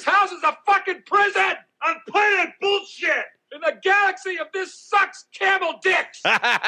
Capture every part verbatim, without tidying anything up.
house is a fucking prison! I'm playing bullshit! In the galaxy of this sucks camel dicks!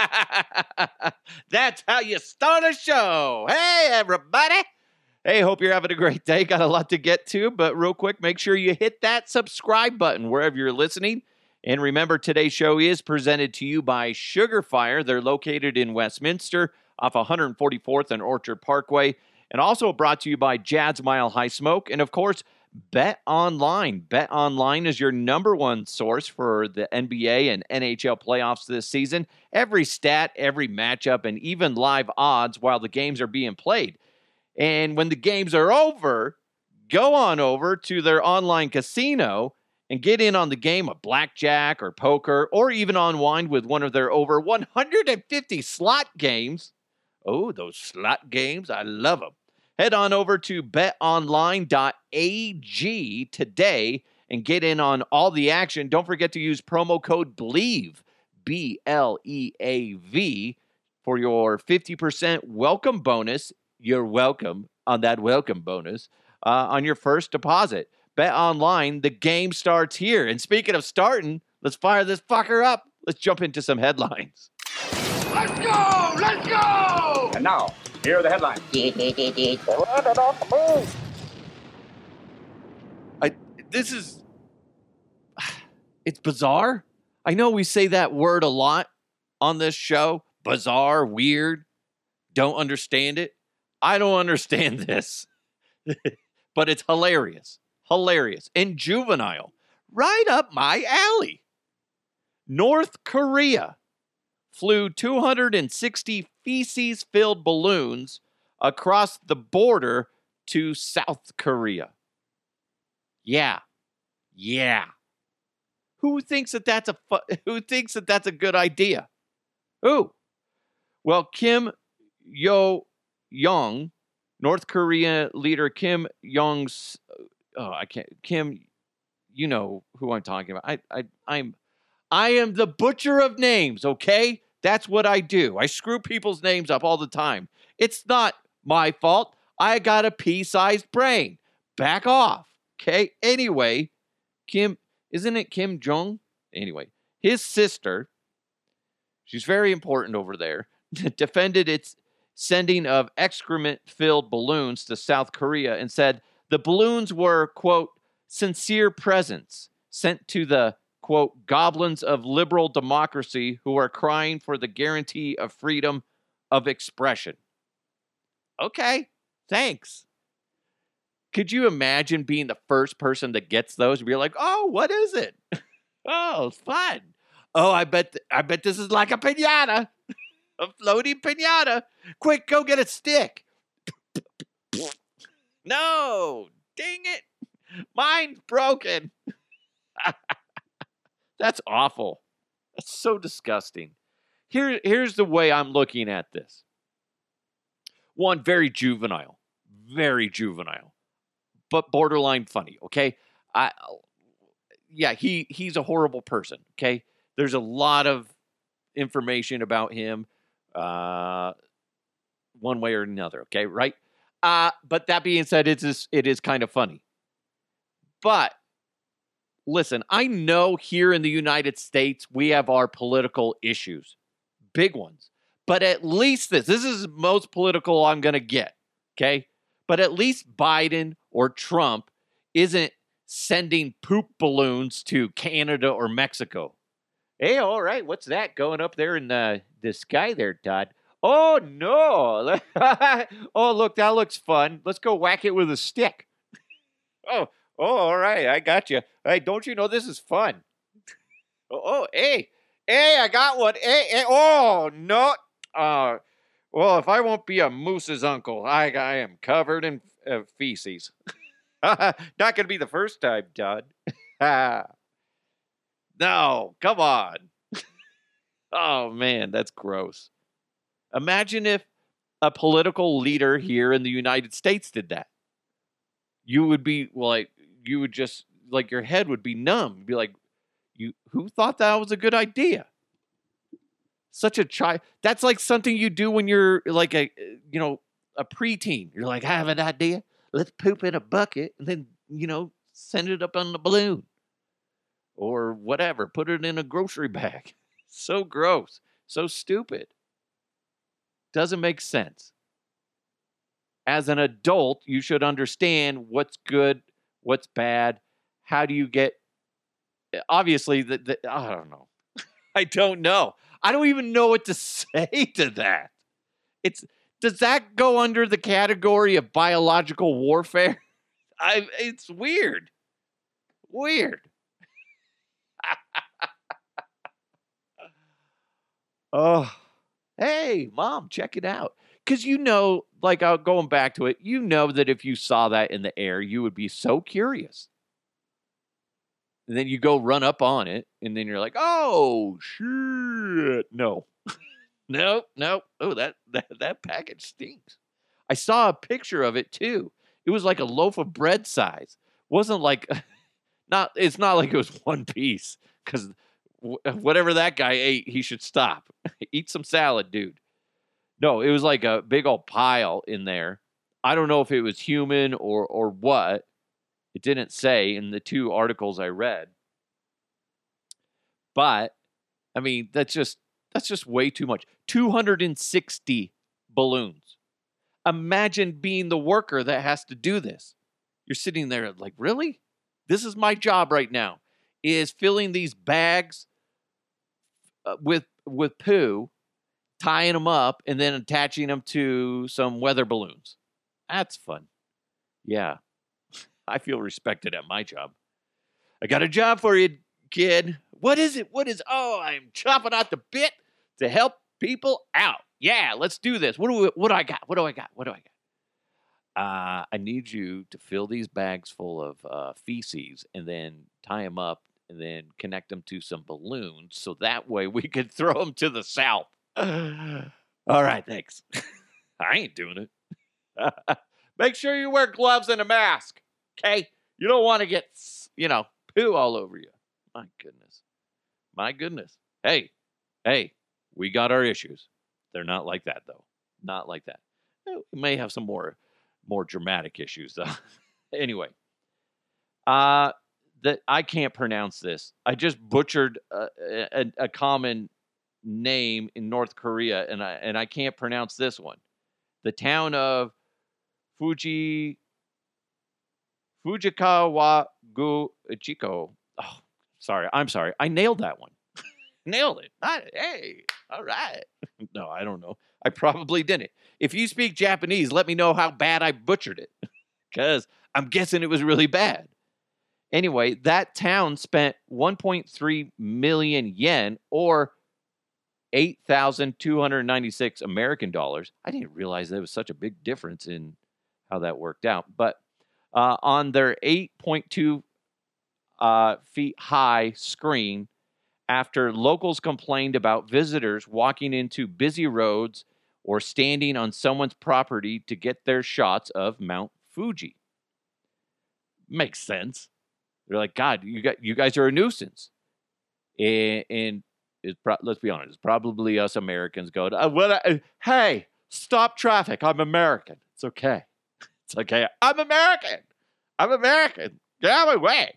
That's how you start a show. Hey, everybody. Hey, hope you're having a great day. Got a lot to get to, but real quick, make sure you hit that subscribe button wherever you're listening. And remember, today's show is presented to you by Sugar Fire. They're located in Westminster off one forty-fourth and Orchard Parkway. And also brought to you by Jad's Mile High Smoke. And, of course, Bet Online. Bet Online is your number one source for the N B A and N H L playoffs this season. Every stat, every matchup, and even live odds while the games are being played. And when the games are over, go on over to their online casino and get in on the game of blackjack or poker, or even unwind with one of their over one hundred fifty slot games. Oh, those slot games, I love them. Head on over to bet online dot a g today and get in on all the action. Don't forget to use promo code BLEAV, B L E A V, for your fifty percent welcome bonus. You're welcome on that welcome bonus uh, on your first deposit. Bet Online, the game starts here. And speaking of starting, let's fire this fucker up. Let's jump into some headlines. Let's go! Let's go! And now, here are the headlines. I, this is, it's bizarre. I know we say that word a lot on this show. Bizarre, weird, don't understand it. I don't understand this. But it's hilarious. Hilarious. And juvenile. Right up my alley. North Korea flew two hundred sixty feces-filled balloons across the border to South Korea. Yeah. Yeah. Who thinks that that's a fu- who thinks that that's a good idea? Who? Well, Kim Yo-young, North Korea leader Kim Jong's oh, I can't Kim, you know who I'm talking about. I I I'm I am the butcher of names, okay? That's what I do. I screw people's names up all the time. It's not my fault. I got a pea-sized brain. Back off. Okay? Anyway, Kim, isn't it Kim Jong? Anyway, his sister, she's very important over there, defended its sending of excrement-filled balloons to South Korea and said the balloons were, quote, sincere presents sent to the, quote, goblins of liberal democracy who are crying for the guarantee of freedom of expression. Okay, thanks. Could you imagine being the first person that gets those? You're like, oh, what is it? Oh, it's fun. Oh, I bet, th- I bet this is like a piñata, a floating piñata. Quick, go get a stick. No, dang it. Mine's broken. That's awful. That's so disgusting. Here, here's the way I'm looking at this. One, very juvenile. Very juvenile. But borderline funny, okay? I, yeah, he he's a horrible person, okay? There's a lot of information about him uh, one way or another, okay, right? Uh, but that being said, it's just, it is kind of funny. But listen, I know here in the United States, we have our political issues, big ones. But at least this, this is the most political I'm going to get, okay? But at least Biden or Trump isn't sending poop balloons to Canada or Mexico. Hey, all right, what's that going up there in the, the sky there, Todd? Oh, no. Oh, look, that looks fun. Let's go whack it with a stick. Oh, oh, all right, I got you. Hey, don't you know this is fun? Oh, oh hey, hey, I got one. Hey, hey, oh, no. Uh, well, if I won't be a moose's uncle, I, I am covered in uh, feces. Not going to be the first time, Todd. No, come on. Oh, man, that's gross. Imagine if a political leader here in the United States did that. You would be like, you would just, like, your head would be numb. You'd be like, you, who thought that was a good idea? Such a child. That's like something you do when you're like a, you know, a preteen. You're like, I have an idea. Let's poop in a bucket and then, you know, Send it up on the balloon. Or whatever. Put it in a grocery bag. So gross. So stupid. Doesn't make sense. As an adult, you should understand what's good, what's bad. How do you get... Obviously, the, the, I don't know. I don't know. I don't even know what to say to that. It's does that go under the category of biological warfare? I it's weird. Weird. Oh, hey, Mom, check it out. Because you know, like uh, going back to it, you know that if you saw that in the air, you would be so curious. And then you go run up on it, and then you're like, oh, shit. No. no, no. Oh, that, that, that package stinks. I saw a picture of it, too. It was like a loaf of bread size. Wasn't like, not. It's not like it was one piece, because w- whatever that guy ate, he should stop. Eat some salad, dude. No, it was like a big old pile in there. I don't know if it was human or or what. It didn't say in the two articles I read. But, I mean, that's just that's just way too much. two hundred sixty balloons. Imagine being the worker that has to do this. You're sitting there like, really? This is my job right now, is filling these bags uh, with with poo, tying them up, and then attaching them to some weather balloons. That's fun. Yeah. I feel respected at my job. I got a job for you, kid. What is it? What is... Oh, I'm chopping out the bit to help people out. Yeah, let's do this. What do we, what do I got? What do I got? What do I got? Uh, I need you to fill these bags full of uh, feces and then tie them up and then connect them to some balloons so that way we can throw them to the south. All right, thanks. I ain't doing it. Make sure you wear gloves and a mask. Okay? You don't want to get, you know, poo all over you. My goodness. My goodness. Hey, hey, we got our issues. They're not like that, though. Not like that. We may have some more, more dramatic issues, though. Anyway. Uh, that I can't pronounce this. I just butchered a, a, a common name in North Korea, and I, and I can't pronounce this one. The town of Fuji... Fujikawa-gu Ichiko. Oh, sorry. I'm sorry. I nailed that one. Nailed it. I, hey, all right. No, I don't know. I probably didn't. If you speak Japanese, let me know how bad I butchered it. Because I'm guessing it was really bad. Anyway, that town spent one point three million yen, or eight thousand two hundred ninety-six American dollars. I didn't realize there was such a big difference in how that worked out. But Uh, on their eight point two uh, feet high screen after locals complained about visitors walking into busy roads or standing on someone's property to get their shots of Mount Fuji. Makes sense. They're like, God, you got you guys are a nuisance. And, and it's pro- let's be honest, it's probably us Americans go, uh, what I, hey, stop traffic. I'm American. It's okay. It's okay. I'm American. I'm American. Get out of my way.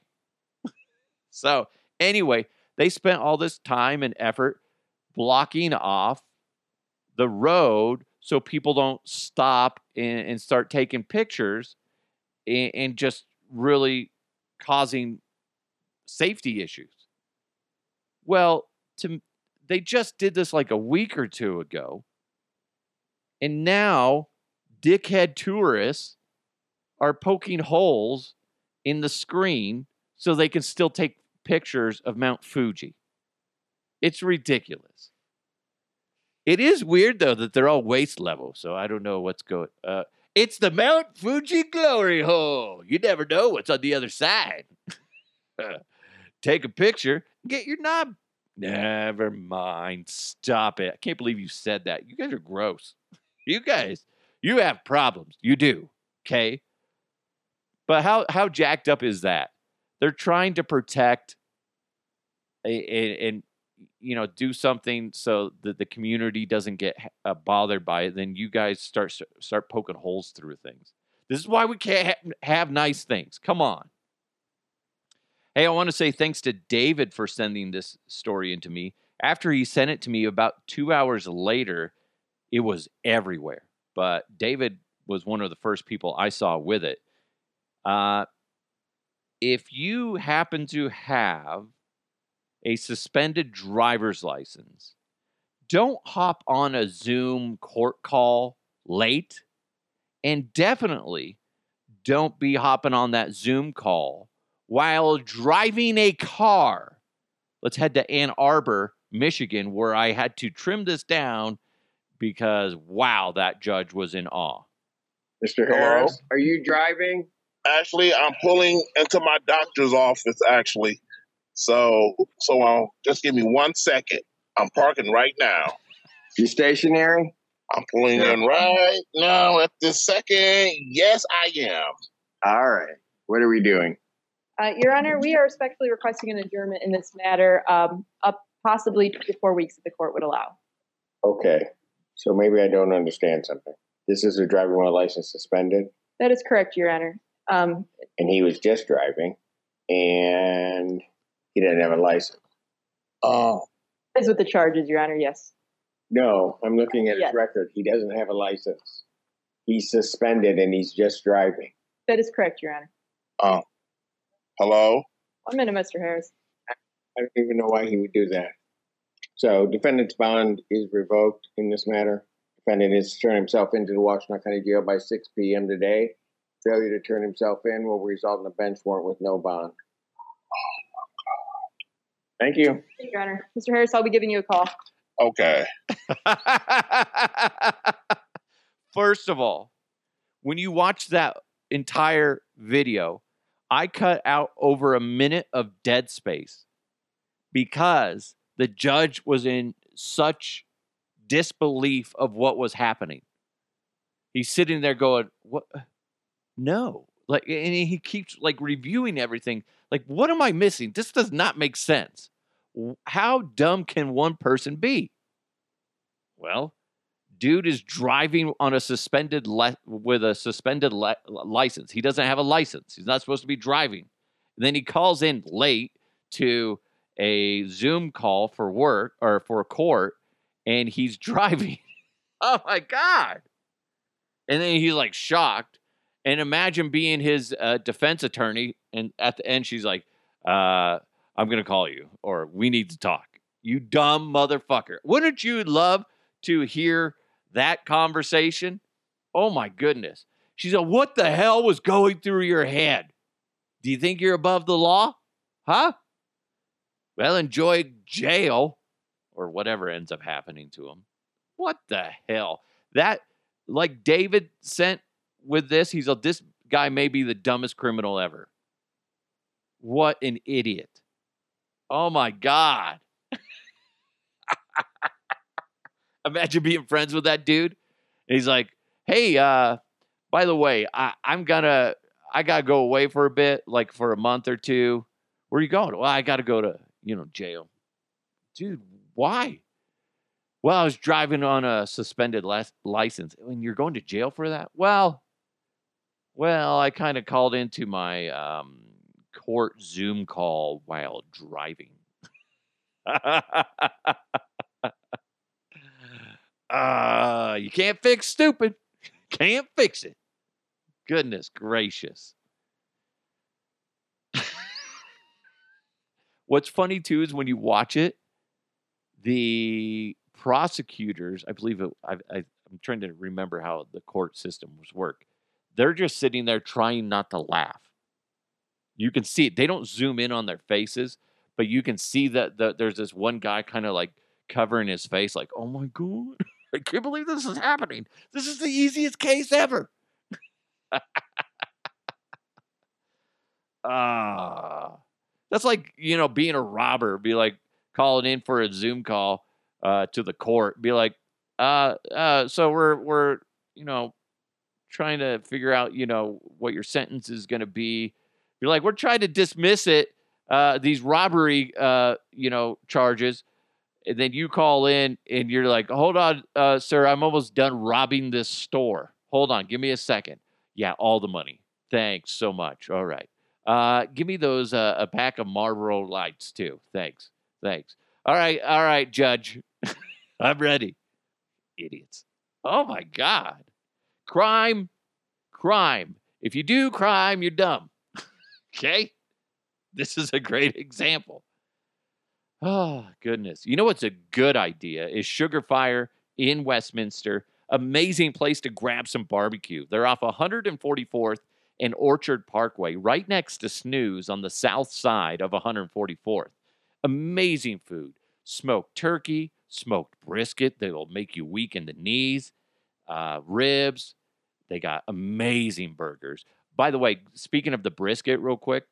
So anyway, they spent all this time and effort blocking off the road so people don't stop and, and start taking pictures and, and just really causing safety issues. Well, to, they just did this like a week or two ago. And now dickhead tourists are poking holes in the screen so they can still take pictures of Mount Fuji. It's ridiculous. It is weird, though, that they're all waist level, so I don't know what's going... Uh, it's the Mount Fuji glory hole. You never know what's on the other side. Take a picture, get your knob. Never mind. Stop it. I can't believe you said that. You guys are gross. You guys, you have problems. You do, okay? But how, how jacked up is that? They're trying to protect and, you know, do something so that the community doesn't get uh, bothered by it. Then you guys start start poking holes through things. This is why we can't ha- have nice things. Come on. Hey, I want to say thanks to David for sending this story into me. After he sent it to me about two hours later, it was everywhere. But David was one of the first people I saw with it. Uh, if you happen to have a suspended driver's license, don't hop on a Zoom court call late, and definitely don't be hopping on that Zoom call while driving a car. Let's head to Ann Arbor, Michigan, where I had to trim this down because, wow, that judge was in awe. Mister Harris, are you driving? Actually, I'm pulling into my doctor's office, actually. So, so um, just give me one second. I'm parking right now. You stationary? I'm pulling in right now at this second. Yes, I am. All right. What are we doing? Uh, Your Honor, we are respectfully requesting an adjournment in this matter, um, up possibly to four weeks if the court would allow. Okay. So maybe I don't understand something. This is a driver with a license suspended? That is correct, Your Honor. Um, and he was just driving, and he didn't have a license. Oh. That is with the charges, Your Honor, yes. No, I'm looking at his Yes. record. He doesn't have a license. He's suspended, and he's just driving. That is correct, Your Honor. Oh. Hello? One minute, Mister Harris. I don't even know why he would do that. So, defendant's bond is revoked in this matter. Defendant is to turn himself into the Washtenaw County Jail by six p.m. today. Failure to turn himself in will result in a bench warrant with no bond. Thank you. Thank you, Your Honor. Mister Harris, I'll be giving you a call. Okay. First of all, when you watch that entire video, I cut out over a minute of dead space because the judge was in such disbelief of what was happening. He's sitting there going, "What? No." Like, and he keeps like reviewing everything. Like, what am I missing? This does not make sense. How dumb can one person be? Well, dude is driving on a suspended le- with a suspended le- license. He doesn't have a license. He's not supposed to be driving. And then he calls in late to a Zoom call for work or for court, and he's driving. Oh my God. And then he's like shocked. And imagine being his uh, defense attorney, and at the end she's like, uh, I'm going to call you, or we need to talk. You dumb motherfucker. Wouldn't you love to hear that conversation? Oh my goodness. She said, what the hell was going through your head? Do you think you're above the law? Huh? Well, enjoy jail, or whatever ends up happening to him. What the hell? That, like David sent with this, he's like, this guy may be the dumbest criminal ever. What an idiot. Oh my God. Imagine being friends with that dude. And he's like, hey, uh, by the way, I, I'm gonna, I gotta go away for a bit, like for a month or two. Where are you going? Well, I gotta go to, you know, jail. Dude, why? Well, I was driving on a suspended li- license. And you're going to jail for that? Well, well, I kind of called into my um, court Zoom call while driving. uh, you can't fix stupid. Can't fix it. Goodness gracious. What's funny, too, is when you watch it, the prosecutors, I believe, it, I, I, I'm trying to remember how the court systems work. They're just sitting there trying not to laugh. You can see it. They don't zoom in on their faces, but you can see that the, there's this one guy kind of like covering his face like, oh my God, I can't believe this is happening. This is the easiest case ever. Ah, uh, that's like, you know, being a robber, be like calling in for a Zoom call uh, to the court, be like, uh, uh, so we're, we're, you know, trying to figure out, you know, what your sentence is going to be. You're like, we're trying to dismiss it, uh, these robbery, uh, you know, charges. And then you call in and you're like, hold on, uh, sir, I'm almost done robbing this store. Hold on, give me a second. Yeah, all the money. Thanks so much. All right. Uh, give me those uh, a pack of Marlboro Lights too. Thanks, thanks. All right, all right, Judge, I'm ready. Idiots. Oh my God, crime, crime. If you do crime, you're dumb. Okay, this is a great example. Oh, goodness. You know what's a good idea is Sugar Fire in Westminster. Amazing place to grab some barbecue. They're off one forty-fourth and Orchard Parkway, right next to Snooze on the south side of one forty-fourth. Amazing food. Smoked turkey, smoked brisket that'll make you weak in the knees, uh, ribs. They got amazing burgers. By the way, speaking of the brisket real quick,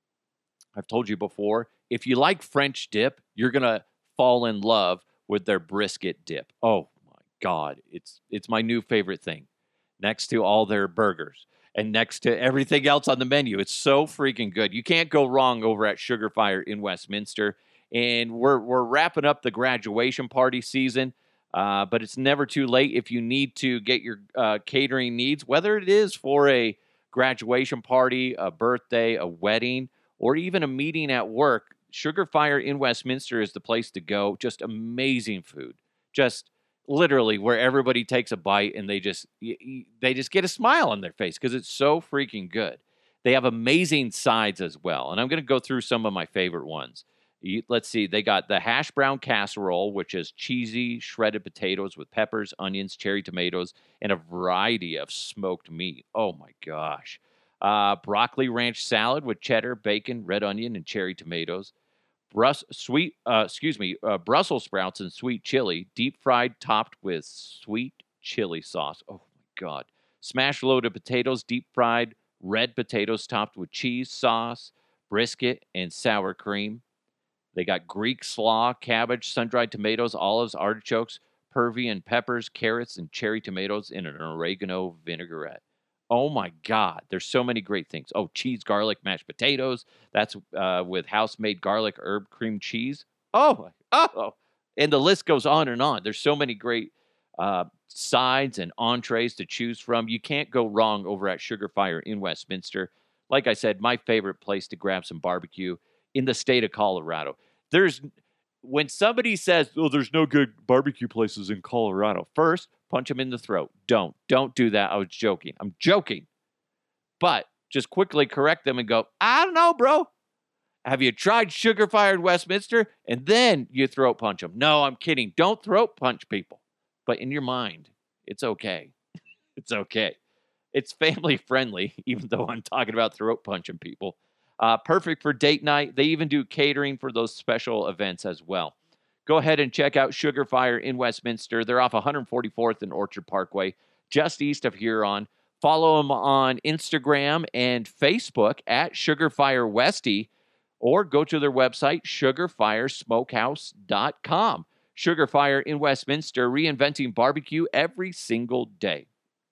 I've told you before, if you like French dip, you're going to fall in love with their brisket dip. Oh my God, it's it's my new favorite thing. Next to all their burgers and next to everything else on the menu. It's so freaking good. You can't go wrong over at Sugar Fire in Westminster. And we're we're wrapping up the graduation party season. Uh, but it's never too late if you need to get your uh, catering needs, whether it is for a graduation party, a birthday, a wedding, or even a meeting at work. Sugar Fire in Westminster is the place to go. Just amazing food. Just literally where everybody takes a bite and they just they just get a smile on their face because it's so freaking good. They have amazing sides as well. And I'm going to go through some of my favorite ones. You, let's see. They got the hash brown casserole, which is cheesy shredded potatoes with peppers, onions, cherry tomatoes, and a variety of smoked meat. Oh, my gosh. Uh, broccoli ranch salad with cheddar, bacon, red onion, and cherry tomatoes. Brus- sweet, uh, excuse me, uh, Brussels sprouts and sweet chili, deep fried, topped with sweet chili sauce. Oh my God! Smashed loaded potatoes, deep fried, red potatoes topped with cheese sauce, brisket, and sour cream. They got Greek slaw, cabbage, sun-dried tomatoes, olives, artichokes, Peruvian peppers, carrots, and cherry tomatoes in an oregano vinaigrette. Oh my God, there's so many great things. Oh, cheese, garlic, mashed potatoes. That's uh, with house-made garlic, herb, cream cheese. Oh, oh, and the list goes on and on. There's so many great uh, sides and entrees to choose from. You can't go wrong over at Sugar Fire in Westminster. Like I said, my favorite place to grab some barbecue in the state of Colorado. There's when somebody says, "Oh, there's no good barbecue places in Colorado," first, punch them in the throat. Don't. Don't do that. I was joking. I'm joking. But just quickly correct them and go, I don't know, bro. Have you tried Sugar Fire in Westminster? And then you throat punch them. No, I'm kidding. Don't throat punch people. But in your mind, it's okay. It's okay. It's family friendly, even though I'm talking about throat punching people. Uh, perfect for date night. They even do catering for those special events as well. Go ahead and check out Sugar Fire in Westminster. They're off one forty-fourth and Orchard Parkway, just east of Huron. Follow them on Instagram and Facebook at Sugar Fire Westy, or go to their website, sugar fire smokehouse dot com. Sugar Fire in Westminster, reinventing barbecue every single day.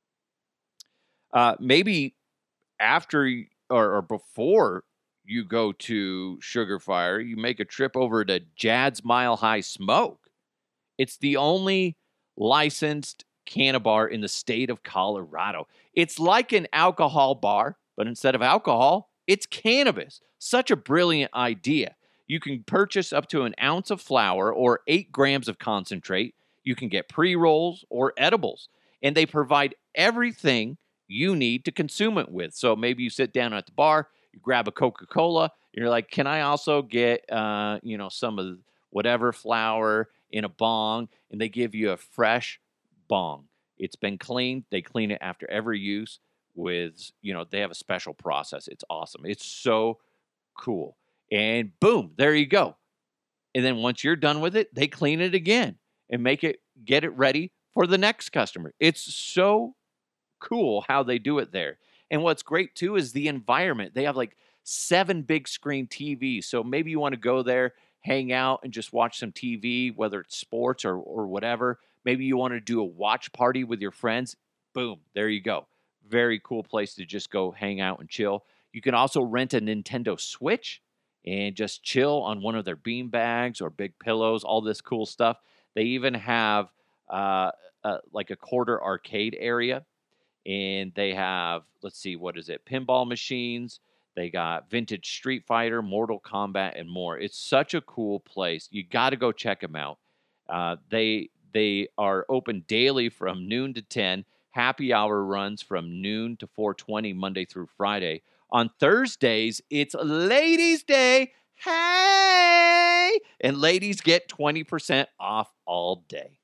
Uh, maybe after or, or before you go to Sugar Fire, you make a trip over to Jad's Mile High Smoke. It's the only licensed canna bar in the state of Colorado. It's like an alcohol bar, but instead of alcohol, it's cannabis. Such a brilliant idea. You can purchase up to an ounce of flour or eight grams of concentrate. You can get pre-rolls or edibles, and they provide everything you need to consume it with. So maybe you sit down at the bar, you grab a Coca-Cola, and you're like, can I also get, uh, you know, some of whatever flour in a bong? And they give you a fresh bong. It's been cleaned. They clean it after every use with, you know, they have a special process. It's awesome. It's so cool. And boom, there you go. And then once you're done with it, they clean it again and make it, get it ready for the next customer. It's so cool how they do it there. And what's great too is the environment. They have like seven big screen T Vs. So maybe you want to go there, hang out and just watch some T V, whether it's sports or, or whatever. Maybe you want to do a watch party with your friends. Boom, there you go. Very cool place to just go hang out and chill. You can also rent a Nintendo Switch and just chill on one of their bean bags or big pillows, all this cool stuff. They even have uh, uh, like a quarter arcade area. And they have, let's see, what is it? Pinball machines. They got Vintage Street Fighter, Mortal Kombat, and more. It's such a cool place. You got to go check them out. Uh, they they are open daily from noon to ten. Happy hour runs from noon to four twenty Monday through Friday. On Thursdays, it's Ladies' Day. Hey! And ladies get twenty percent off all day.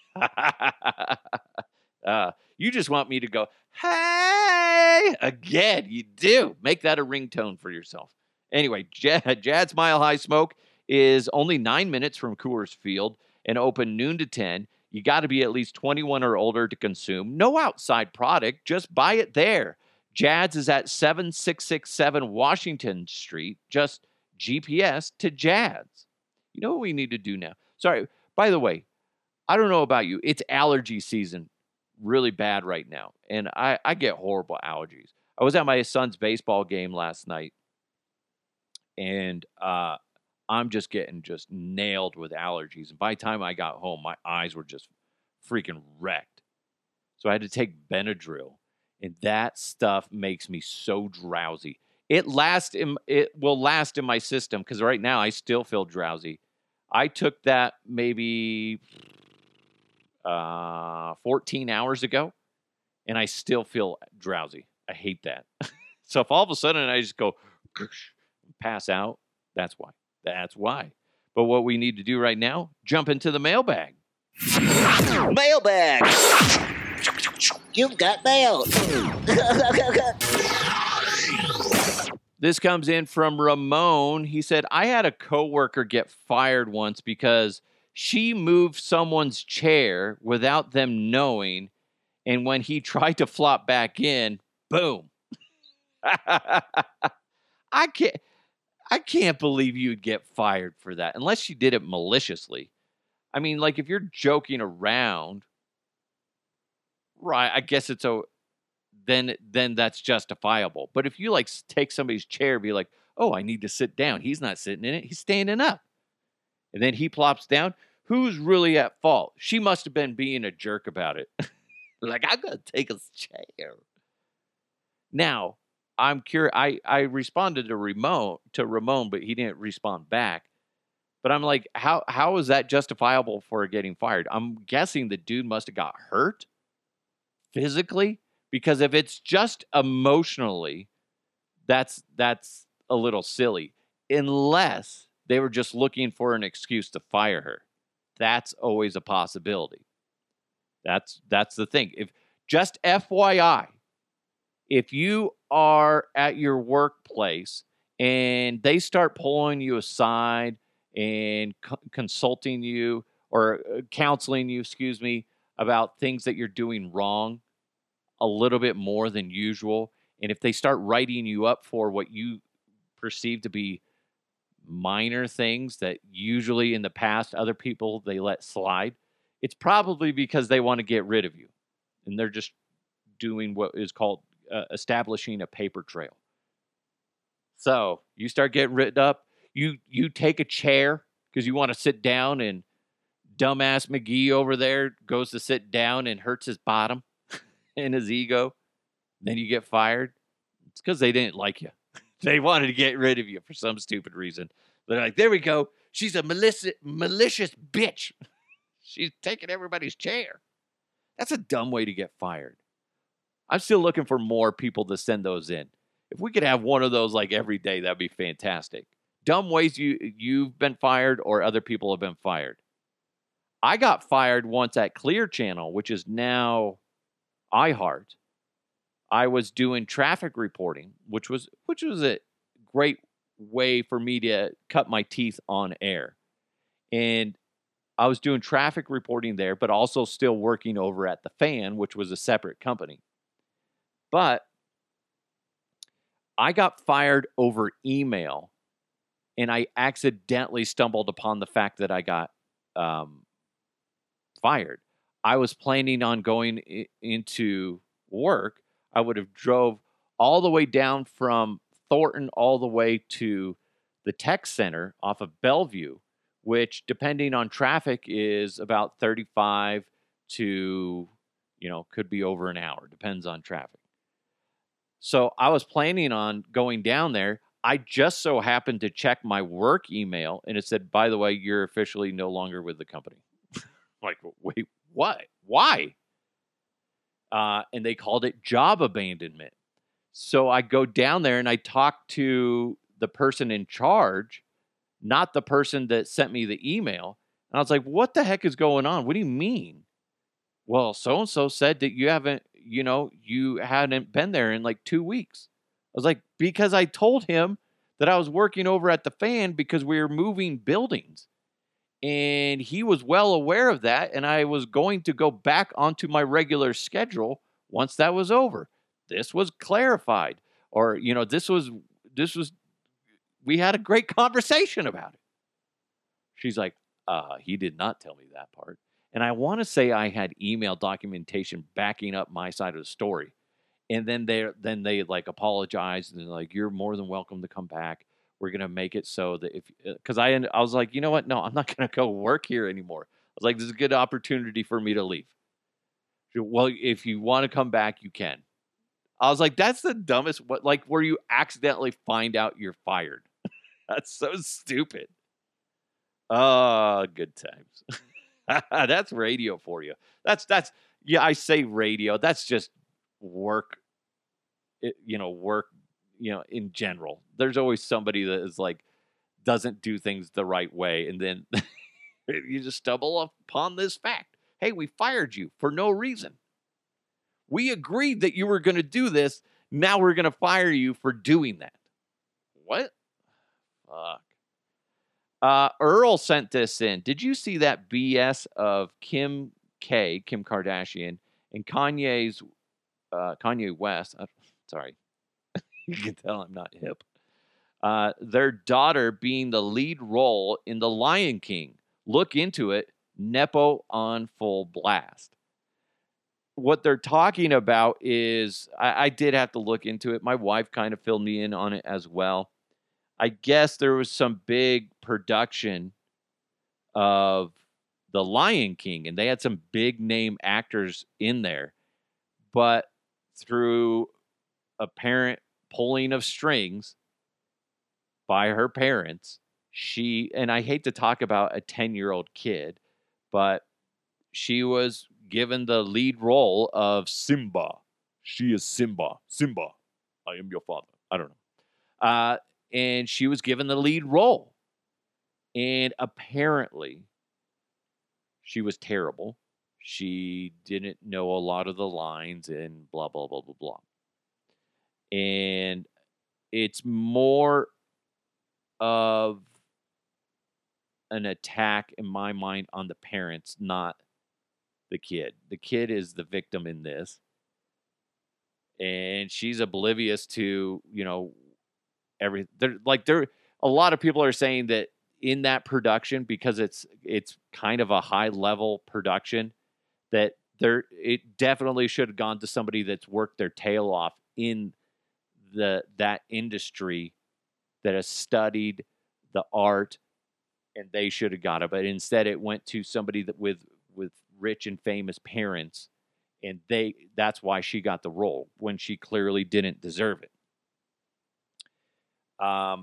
uh, you just want me to go, hey! Again, you do. Make that a ringtone for yourself. Anyway, J- Jad's Mile High Smoke is only nine minutes from Coors Field and open noon to ten. You got to be at least twenty-one or older to consume. No outside product. Just buy it there. Jad's is at seven six six seven Washington Street. Just G P S to Jad's. You know what we need to do now? Sorry, by the way, I don't know about you. It's allergy season really bad right now. And I, I get horrible allergies. I was at my son's baseball game last night. And uh, I'm just getting just nailed with allergies. And by the time I got home, my eyes were just freaking wrecked. So I had to take Benadryl. And that stuff makes me so drowsy. It lasts in, it will last in my system because right now I still feel drowsy. I took that maybe uh, fourteen hours ago, and I still feel drowsy. I hate that. So if all of a sudden I just go pass out, that's why. That's why. But what we need to do right now, jump into the mailbag. Mailbag. You've got mail. This comes in from Ramon. He said, I had a coworker get fired once because she moved someone's chair without them knowing, and when he tried to flop back in, boom. I can't I can't believe you'd get fired for that unless you did it maliciously. I mean, like if you're joking around, right, I guess it's a then then that's justifiable. But if you like take somebody's chair, be like, oh, I need to sit down. He's not sitting in it. He's standing up. And then he plops down. Who's really at fault? She must have been being a jerk about it. Like, I'm going to take his chair. Now, I'm curious. I, I responded to Ramon, to Ramon, but he didn't respond back. But I'm like, how how is that justifiable for getting fired? I'm guessing the dude must have got hurt physically. Because if it's just emotionally, that's that's a little silly. Unless they were just looking for an excuse to fire her. That's always a possibility. That's that's the thing. If just F Y I, if you are at your workplace and they start pulling you aside and co- consulting you or counseling you, excuse me, about things that you're doing wrong, a little bit more than usual. And if they start writing you up for what you perceive to be minor things that usually in the past other people they let slide, it's probably because they want to get rid of you. And they're just doing what is called uh, establishing a paper trail. So you start getting written up. You, you take a chair because you want to sit down, and dumbass McGee over there goes to sit down and hurts his bottom and his ego, then you get fired. It's because they didn't like you. They wanted to get rid of you for some stupid reason. They're like, there we go. She's a malicious, malicious bitch. She's taking everybody's chair. That's a dumb way to get fired. I'm still looking for more people to send those in. If we could have one of those like every day, that'd be fantastic. Dumb ways you, you've been fired or other people have been fired. I got fired once at Clear Channel, which is now iHeart. I was doing traffic reporting, which was which was a great way for me to cut my teeth on air. And I was doing traffic reporting there, but also still working over at The Fan, which was a separate company. But I got fired over email, and I accidentally stumbled upon the fact that I got um, fired. I was planning on going I- into work. I would have drove all the way down from Thornton all the way to the tech center off of Bellevue, which depending on traffic is about thirty-five to, you know, could be over an hour. Depends on traffic. So I was planning on going down there. I just so happened to check my work email, and it said, by the way, you're officially no longer with the company. Like, wait, what? Why? Uh, and they called it job abandonment. So I go down there and I talk to the person in charge, not the person that sent me the email. And I was like, what the heck is going on? What do you mean? Well, so-and-so said that you haven't, you know, you hadn't been there in like two weeks. I was like, because I told him that I was working over at the Fan because we were moving buildings. And he was well aware of that. And I was going to go back onto my regular schedule once that was over. This was clarified. Or, you know, this was, this was, we had a great conversation about it. She's like, uh, he did not tell me that part. And I want to say I had email documentation backing up my side of the story. And then they then they like apologized and they're like, you're more than welcome to come back. We're going to make it so that if, because I, I was like, you know what? No, I'm not going to go work here anymore. I was like, this is a good opportunity for me to leave. She, well, if you want to come back, you can. I was like, that's the dumbest, what, like where you accidentally find out you're fired. That's so stupid. Oh, good times. That's radio for you. That's, that's, yeah, I say radio. That's just work, it, you know, work, you know, in general. There's always somebody that is like, doesn't do things the right way. And then you just stumble upon this fact. Hey, we fired you for no reason. We agreed that you were going to do this. Now we're going to fire you for doing that. What? Fuck. Uh, Earl sent this in. Did you see that B S of Kim K, Kim Kardashian, and Kanye's, uh, Kanye West? Uh, sorry. You can tell I'm not hip. Uh, their daughter being the lead role in The Lion King. Look into it. Nepo on full blast. What they're talking about is, I, I did have to look into it. My wife kind of filled me in on it as well. I guess there was some big production of The Lion King, and they had some big name actors in there. But through apparent pulling of strings by her parents, she, and I hate to talk about a ten-year-old kid, but she was given the lead role of Simba. She is Simba. Simba, I am your father. I don't know. Uh, and she was given the lead role. And apparently, she was terrible. She didn't know a lot of the lines and blah, blah, blah, blah, blah. And it's more of an attack, in my mind, on the parents, not the kid. The kid is the victim in this. And she's oblivious to, you know, every, there, like there, a lot of people are saying that in that production, because it's, it's kind of a high level production, that there, it definitely should have gone to somebody that's worked their tail off in the, that industry, that has studied the art, and they should have got it. But instead it went to somebody that with, with rich and famous parents, and they, that's why she got the role when she clearly didn't deserve it. Um,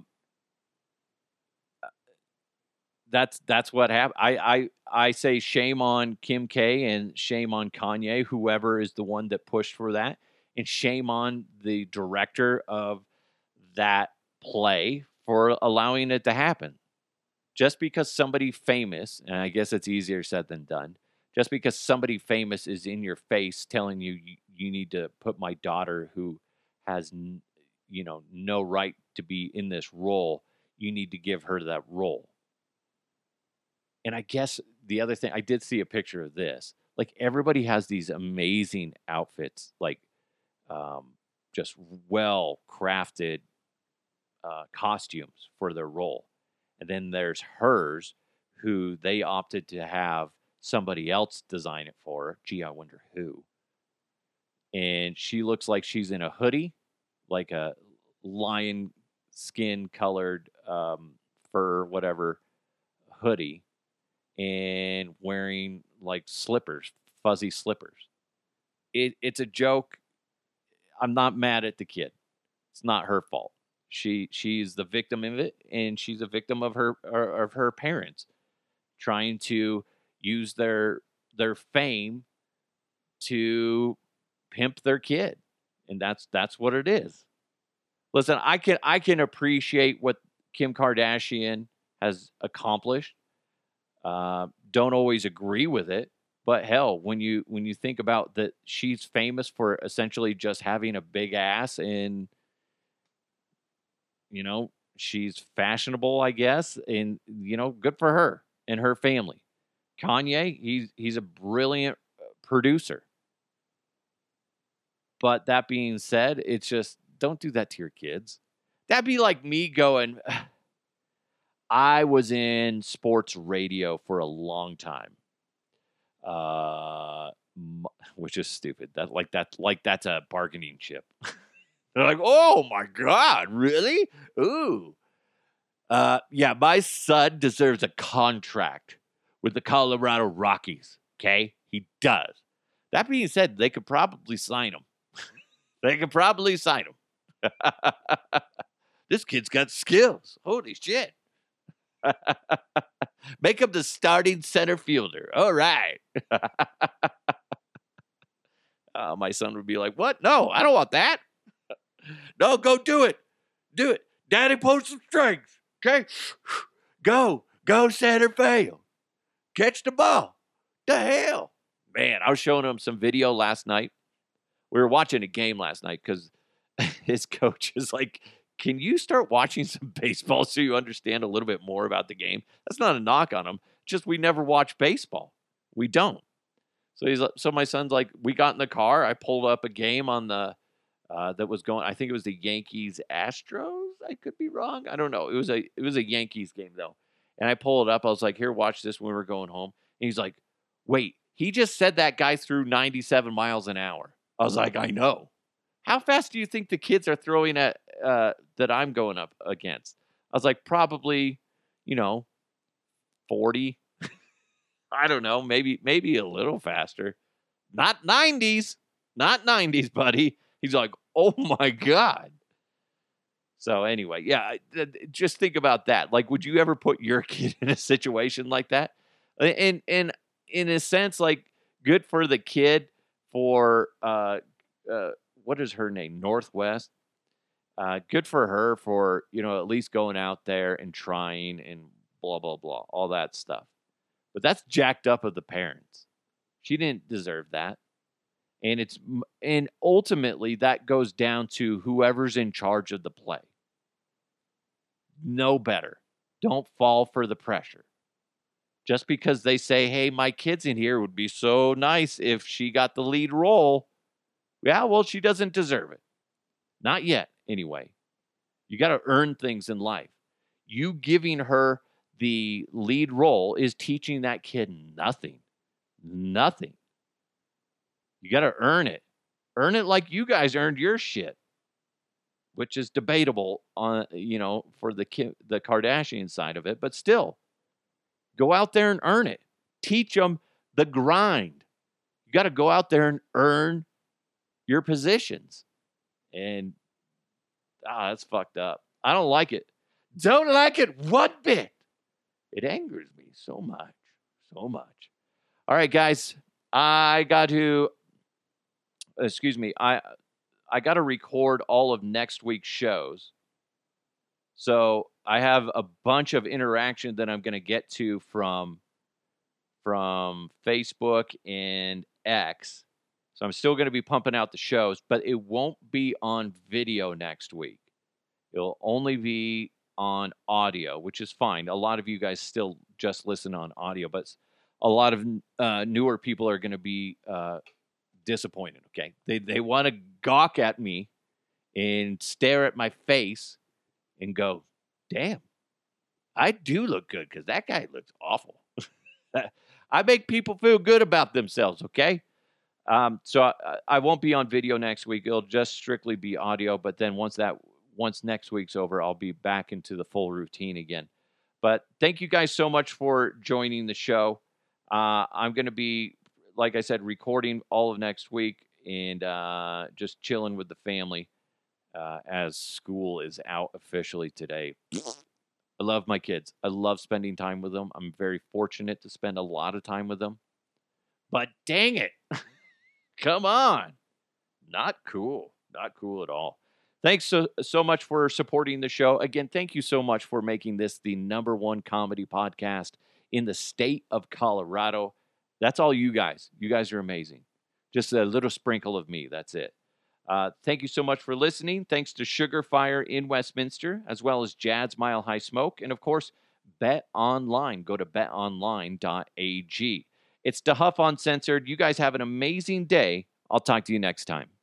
that's, that's what happened. I, I, I say shame on Kim K and shame on Kanye, whoever is the one that pushed for that, and shame on the director of that play for allowing it to happen. Just because somebody famous, and I guess it's easier said than done, just because somebody famous is in your face telling you you, you need to put my daughter, who has, you know, no right to be in this role, you need to give her that role. And I guess the other thing, I did see a picture of this. Like, everybody has these amazing outfits, like um, just well-crafted uh, costumes for their role. And then there's hers, who they opted to have somebody else design it for her. Gee, I wonder who. And she looks like she's in a hoodie, like a lion skin colored um, fur, whatever, hoodie, and wearing like slippers, fuzzy slippers. It, it's a joke. I'm not mad at the kid. It's not her fault. She she's the victim of it, and she's a victim of her of her parents trying to use their their fame to pimp their kid, and that's that's what it is. Listen, I can I can appreciate what Kim Kardashian has accomplished. Uh, don't always agree with it, but hell, when you when you think about that, she's famous for essentially just having a big ass, and you know she's fashionable, I guess, and you know good for her and her family. Kanye, he's he's a brilliant producer. But that being said, it's just, don't do that to your kids. That'd be like me going, I was in sports radio for a long time, uh, which is stupid. That like that like that's a bargaining chip. They're like, oh my God, really? Ooh, uh, yeah. My son deserves a contract with the Colorado Rockies. Okay, he does. That being said, they could probably sign him. They could probably sign him. This kid's got skills. Holy shit. Make him the starting center fielder. All right. uh, my son would be like, what? No, I don't want that. No, go do it. Do it. Daddy pulls some strings. Okay? Go. Go center field. Catch the ball. The hell? Man, I was showing him some video last night. We were watching a game last night because his coach is like, can you start watching some baseball so you understand a little bit more about the game? That's not a knock on him. Just we never watch baseball. We don't. So he's so my son's like, we got in the car. I pulled up a game on the uh, that was going. I think it was the Yankees Astros. I could be wrong. I don't know. It was a it was a Yankees game though. And I pulled it up. I was like, here, watch this when we're going home. And he's like, wait, he just said that guy threw ninety-seven miles an hour. I was like, I know. How fast do you think the kids are throwing at uh, that I'm going up against? I was like, probably, you know, forty. I don't know, maybe maybe a little faster. Not nineties. Not nineties, buddy. He's like, oh my God. So anyway, yeah, just think about that. Like, would you ever put your kid in a situation like that? And, and in a sense, like, good for the kid. For uh, uh, what is her name? Northwest. Uh, good for her for, you know, at least going out there and trying and blah, blah, blah, all that stuff. But that's jacked up of the parents. She didn't deserve that. And it's and ultimately that goes down to whoever's in charge of the play. Know better. Don't fall for the pressure. Just because they say, hey, my kid's in here, would be so nice if she got the lead role. Yeah, well, she doesn't deserve it. Not yet, anyway. You got to earn things in life. You giving her the lead role is teaching that kid nothing. Nothing. You got to earn it. Earn it like you guys earned your shit, which is debatable on, you know, for the Kim, the Kardashian side of it, but still. Go out there and earn it. Teach them the grind. You got to go out there and earn your positions. And, ah, that's fucked up. I don't like it. Don't like it one bit. It angers me so much. So much. All right, guys. I got to, excuse me, I I got to record all of next week's shows. So I have a bunch of interaction that I'm going to get to from, from Facebook and X. So I'm still going to be pumping out the shows, but it won't be on video next week. It'll only be on audio, which is fine. A lot of you guys still just listen on audio, but a lot of uh, newer people are going to be uh, disappointed, okay? They, they want to gawk at me and stare at my face and go, damn, I do look good because that guy looks awful. I make people feel good about themselves, okay? Um, so I, I won't be on video next week. It'll just strictly be audio. But then once that once next week's over, I'll be back into the full routine again. But thank you guys so much for joining the show. Uh, I'm going to be, like I said, recording all of next week. and uh, just chilling with the family uh, as school is out officially today. I love my kids. I love spending time with them. I'm very fortunate to spend a lot of time with them. But dang it. Come on. Not cool. Not cool at all. Thanks so, so much for supporting the show. Again, thank you so much for making this the number one comedy podcast in the state of Colorado. That's all you guys. You guys are amazing. Just a little sprinkle of me. That's it. Uh, thank you so much for listening. Thanks to Sugar Fire in Westminster, as well as Jad's Mile High Smoke, and of course, Bet Online. Go to bet online dot a g. It's DeHuff Uncensored. You guys have an amazing day. I'll talk to you next time.